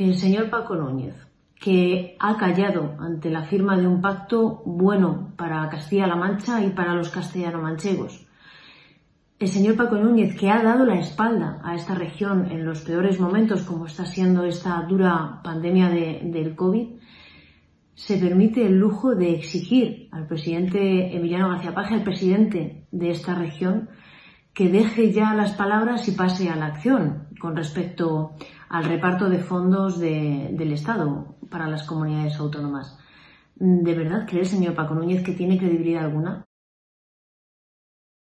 que el señor Paco Núñez, que ha callado ante la firma de un pacto bueno para Castilla-La Mancha y para los castellano-manchegos, el señor Paco Núñez, que ha dado la espalda a esta región en los peores momentos, como está siendo esta dura pandemia del COVID, se permite el lujo de exigir al presidente Emiliano García Paje, al presidente de esta región, que deje ya las palabras y pase a la acción con respecto al reparto de fondos del Estado para las comunidades autónomas. ¿De verdad cree el señor Paco Núñez que tiene credibilidad alguna?